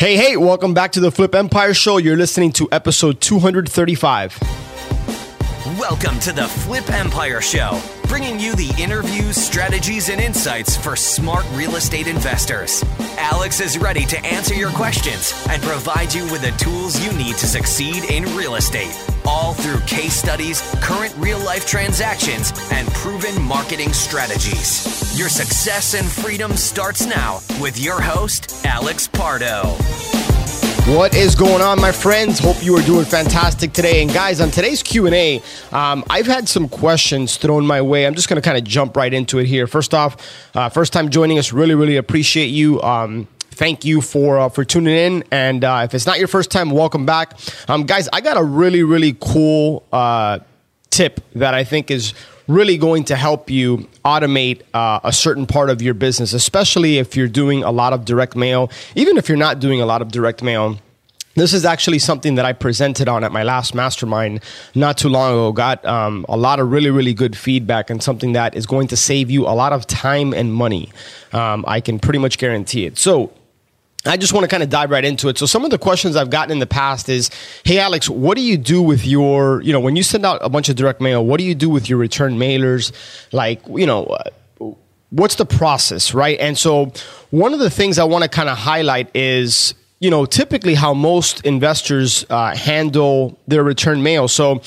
Hey, welcome back to the Flip Empire Show. You're listening to episode 235. Welcome to the Flip Empire Show, bringing you the interviews, strategies, and insights for smart real estate investors. Alex is ready to answer your questions and provide you with the tools you need to succeed in real estate, all through case studies, current real-life transactions, and proven marketing strategies. Your success and freedom starts now with your host, Alex Pardo. What is going on, my friends? Hope you are doing fantastic today. And guys, on today's Q&A, I've had some questions thrown my way. I'm just going to kind of jump right into it here. First off, first time joining us, really appreciate you. Thank you for tuning in. And if it's not your first time, welcome back. Guys, I got a really cool tip that I think is really going to help you automate a certain part of your business, especially if you're doing a lot of direct mail. Even if you're not doing a lot of direct mail, this is actually something that I presented on at my last mastermind not too long ago. Got a lot of really good feedback, and something that is going to save you a lot of time and money. I can pretty much guarantee it. So I just want to kind of dive right into it. So some of the questions I've gotten in the past is, hey, Alex, what do you do with your, when you send out a bunch of direct mail, what do you do with your return mailers? Like, what's the process, right? And so one of the things I want to kind of highlight is, typically how most investors handle their return mail. So,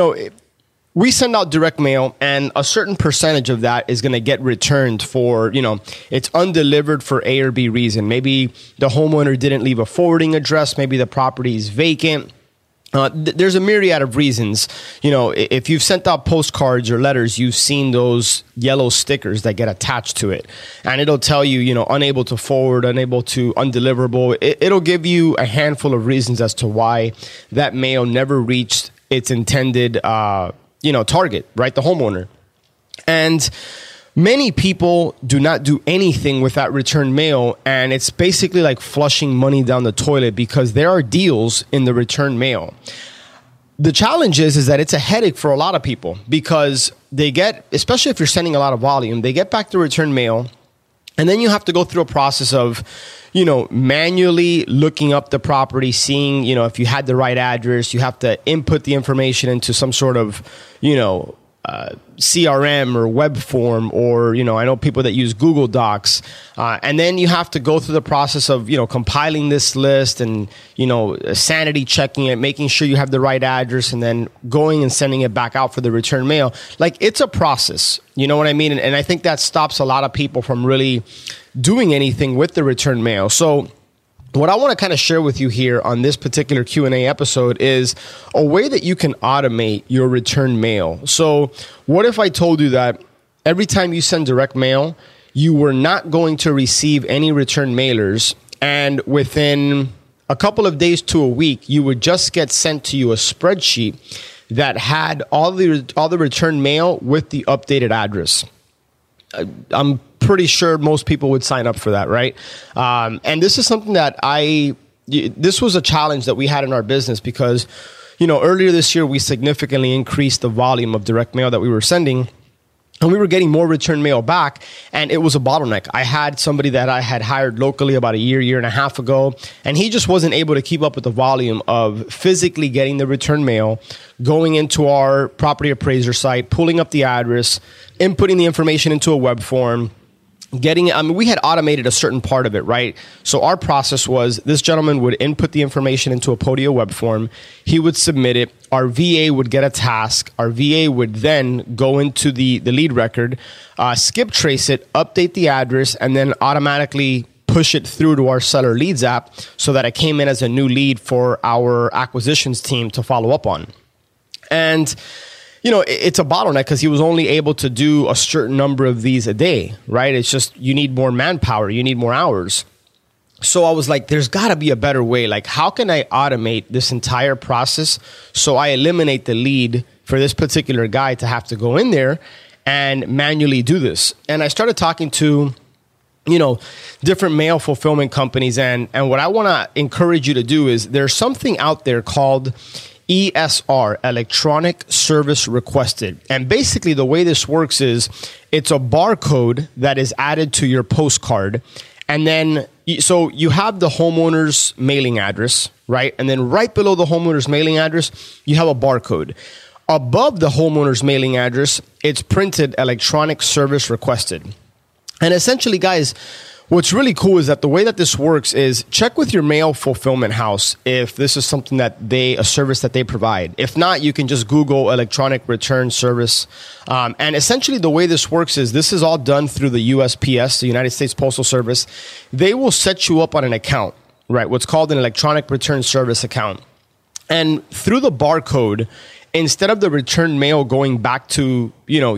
we send out direct mail, and a certain percentage of that is going to get returned for, it's undelivered for A or B reason. Maybe the homeowner didn't leave a forwarding address. Maybe the property is vacant. There's a myriad of reasons. If you've sent out postcards or letters, you've seen those yellow stickers that get attached to it. And it'll tell you, unable to forward, unable to undeliverable. It'll give you a handful of reasons as to why that mail never reached its intended target, right? The homeowner. And many people do not do anything with that return mail, and it's basically like flushing money down the toilet because there are deals in the return mail. The challenge is that it's a headache for a lot of people because they get, especially if you're sending a lot of volume, they get back the return mail, and then you have to go through a process of manually looking up the property, seeing, if you had the right address. You have to input the information into some sort of, CRM or web form, or, I know people that use Google Docs. And then you have to go through the process of, compiling this list and, sanity checking it, making sure you have the right address, and then going and sending it back out for the return mail. Like, it's a process, you know what I mean? And I think that stops a lot of people from really doing anything with the return mail. So what I want to kind of share with you here on this particular Q&A episode is a way that you can automate your return mail. So what if I told you that every time you send direct mail, you were not going to receive any return mailers, and within a couple of days to a week, you would just get sent to you a spreadsheet that had all the return mail with the updated address? I'm pretty sure most people would sign up for that, right? And this is something that this was a challenge that we had in our business because, earlier this year, we significantly increased the volume of direct mail that we were sending, and we were getting more return mail back, and it was a bottleneck. I had somebody that I had hired locally about a year and a half ago, and he just wasn't able to keep up with the volume of physically getting the return mail, going into our property appraiser site, pulling up the address, inputting the information into a web form, getting it. We had automated a certain part of it, right? So our process was this gentleman would input the information into a Podio web form. He would submit it. Our VA would get a task. Our VA would then go into the lead record, skip trace it, update the address, and then automatically push it through to our seller leads app so that it came in as a new lead for our acquisitions team to follow up on. And it's a bottleneck because he was only able to do a certain number of these a day, right? It's just, you need more manpower, you need more hours. So I was like, there's got to be a better way. Like, how can I automate this entire process so I eliminate the lead for this particular guy to have to go in there and manually do this? And I started talking to, different mail fulfillment companies. And what I want to encourage you to do is there's something out there called ESR, Electronic Service Requested. And basically the way this works is it's a barcode that is added to your postcard. And then, so you have the homeowner's mailing address, right? And then right below the homeowner's mailing address, you have a barcode. Above the homeowner's mailing address, it's printed electronic service requested. And essentially, guys, what's really cool is that the way that this works is check with your mail fulfillment house if this is something that a service that they provide. If not, you can just Google electronic return service. And essentially the way this works is this is all done through the USPS, the United States Postal Service. They will set you up on an account, right? What's called an electronic return service account. And through the barcode, instead of the return mail going back to,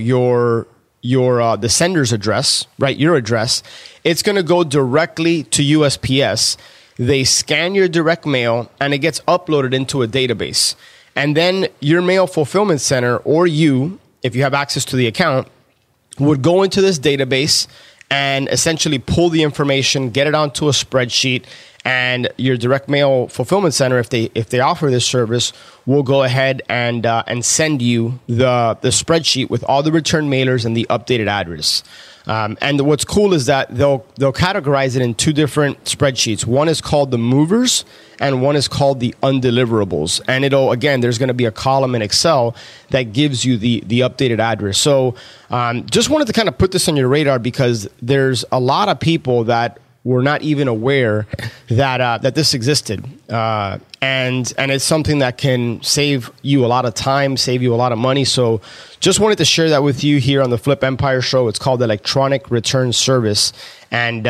the sender's address, right? Your address, it's going to go directly to USPS. They scan your direct mail and it gets uploaded into a database. And then your mail fulfillment center, or you, if you have access to the account, would go into this database and essentially pull the information, get it onto a spreadsheet, and your direct mail fulfillment center, if they offer this service, will go ahead and send you the spreadsheet with all the return mailers and the updated address. And what's cool is that they'll categorize it in two different spreadsheets. One is called the movers and one is called the undeliverables. And there's going to be a column in Excel that gives you the updated address. So just wanted to kind of put this on your radar because there's a lot of people that were not even aware that this existed. And it's something that can save you a lot of time, save you a lot of money. So just wanted to share that with you here on the Flip Empire Show. It's called Electronic Return Service. And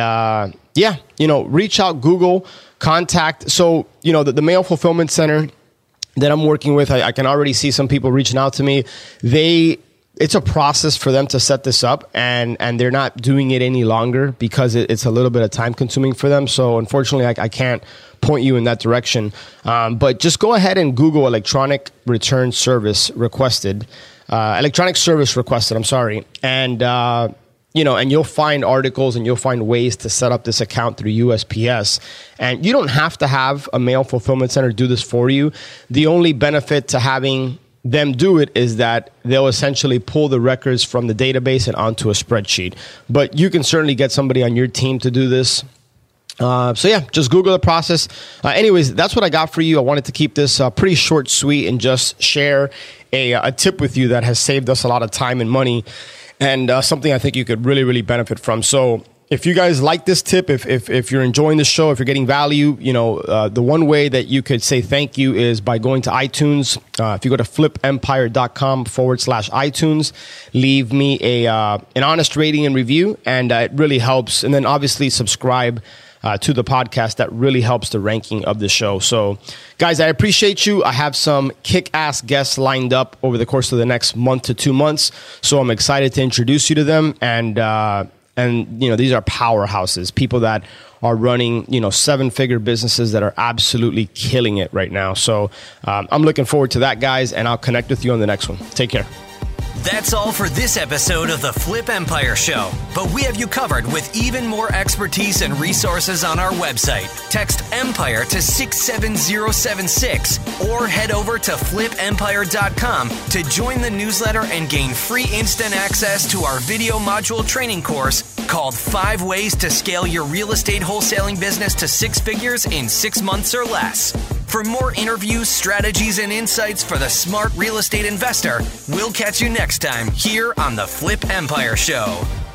reach out, Google, contact. So, the mail fulfillment center that I'm working with, I can already see some people reaching out to me. It's a process for them to set this up, and they're not doing it any longer because it's a little bit of time consuming for them. So unfortunately, I can't point you in that direction. But just go ahead and Google electronic return service requested, electronic service requested. I'm sorry. And, and you'll find articles and you'll find ways to set up this account through USPS. And you don't have to have a mail fulfillment center do this for you. The only benefit to having them do it is that they'll essentially pull the records from the database and onto a spreadsheet. But you can certainly get somebody on your team to do this. Just Google the process. Anyways, that's what I got for you. I wanted to keep this pretty short, sweet, and just share a tip with you that has saved us a lot of time and money, and something I think you could really, really benefit from. So if you guys like this tip, if you're enjoying the show, if you're getting value, the one way that you could say thank you is by going to iTunes. If you go to flipempire.com/iTunes, leave me an honest rating and review, and it really helps. And then obviously subscribe to the podcast. That really helps the ranking of the show. So guys, I appreciate you. I have some kick-ass guests lined up over the course of the next month to 2 months. So I'm excited to introduce you to them. And these are powerhouses, people that are running, 7-figure businesses that are absolutely killing it right now. So I'm looking forward to that, guys, and I'll connect with you on the next one. Take care. That's all for this episode of the Flip Empire Show, but we have you covered with even more expertise and resources on our website. Text EMPIRE to 67076 or head over to flipempire.com to join the newsletter and gain free instant access to our video module training course called 5 Ways to Scale Your Real Estate Wholesaling Business to 6 Figures in 6 months or less. For more interviews, strategies, and insights for the smart real estate investor, we'll catch you next time here on the Flip Empire Show.